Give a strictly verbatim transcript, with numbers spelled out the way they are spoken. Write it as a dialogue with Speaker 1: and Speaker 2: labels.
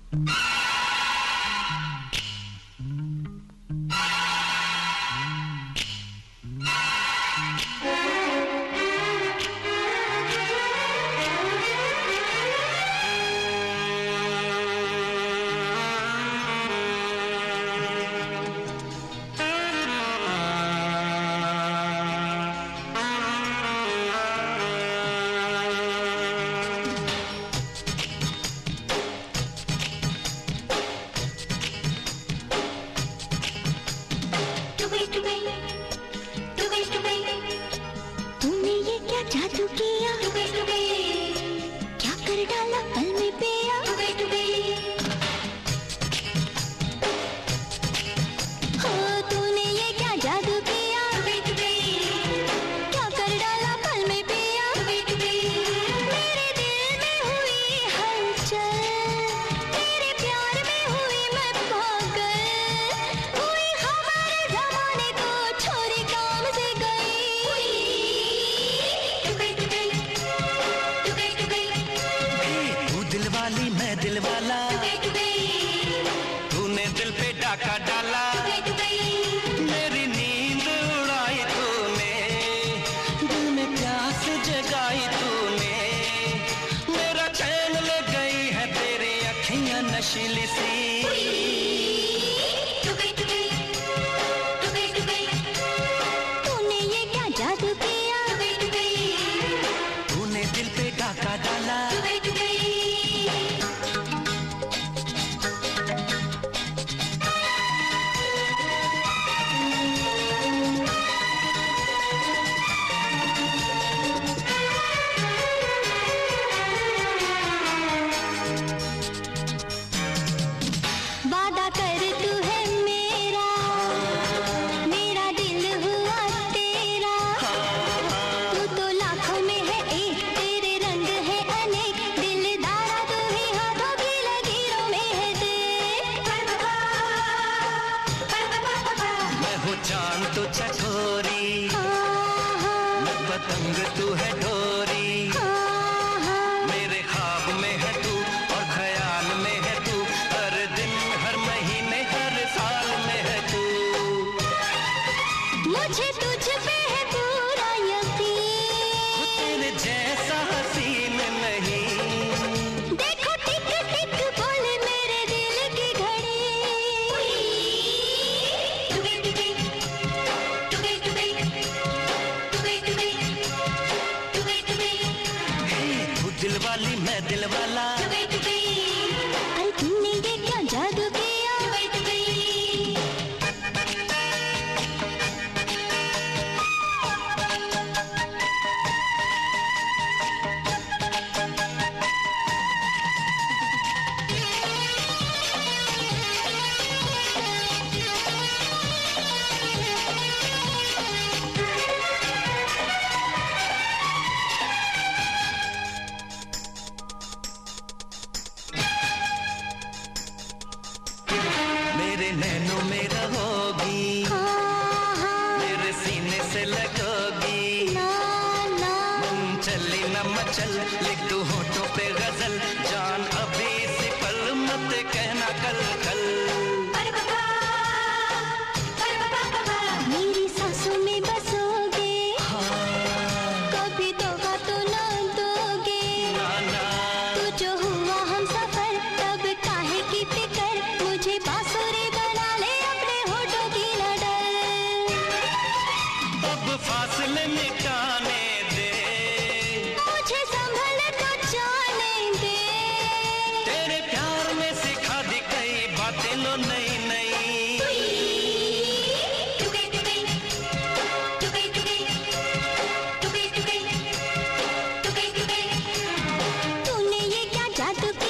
Speaker 1: तूने ये क्या जादू किया, क्या कर डाला पल में पिया। हो तूने ये क्या जादू किया, क्या कर डाला पल में पिया। मेरे दिल में हुई हलचल, तेरे प्यार में हुई मैं पागल। हुई हमारे जमाने को छोरी काम से गई।
Speaker 2: तू दिल वाली मैं दिल वाला, तूने दिल पे डाका डाला। मेरी नींद उड़ाई तूने, दिल में प्यास जगाई तूने। मेरा चैन ले गई है तेरी अखियां नशीली सी।
Speaker 1: तूने ये क्या जादू किया,
Speaker 2: तूने दिल पे डाका डाला।
Speaker 1: वादा कर तू है मेरा, मेरा दिल हुआ तेरा। तू तो लाखों में है एक, तेरे रंग है अनेक। दिलदारा तू ही हाथों की लकीरों में है देख।
Speaker 2: मैं हूँ चांद तू चकोरी, मैं पतंग तू है डोरी। मेरे ख्वाब में है तू और ख्याल में है तू, हर दिन हर महीने हर साल में है तू।
Speaker 1: मुझे तुझ पे है पूरा यकीन,
Speaker 2: तेरे जैसा हसीन नहीं।
Speaker 1: देखो टिक टिक बोले मेरे दिल की घड़ी।
Speaker 2: तू दिल वाली मैं दिल वाला,
Speaker 1: अरे तूने ये क्या जादू किया।
Speaker 2: मेरे नैनों में रहोगी,
Speaker 1: हाँ हाँ
Speaker 2: मेरे सीने से लगोगी।
Speaker 1: ना ना
Speaker 2: मन चली न मचल, लिख दू होठों पे गजल। जान अभी से पल मत कहना कल कल।
Speaker 1: मेरी सांसों में बसोगे, कभी धोखा तो ना दोगे।
Speaker 2: नाना
Speaker 1: तू जो हुआ हम सफर, तब काहे की फिकर। मुझे बांसुरी बना ले अपने होठों की लड़ल।
Speaker 2: अब फासले मिटाने दे,
Speaker 1: मुझे संभल तो जाने दे।
Speaker 2: तेरे प्यार में सिखा दी कई बातें लो नई नई।
Speaker 1: तूने ये क्या जादू किया।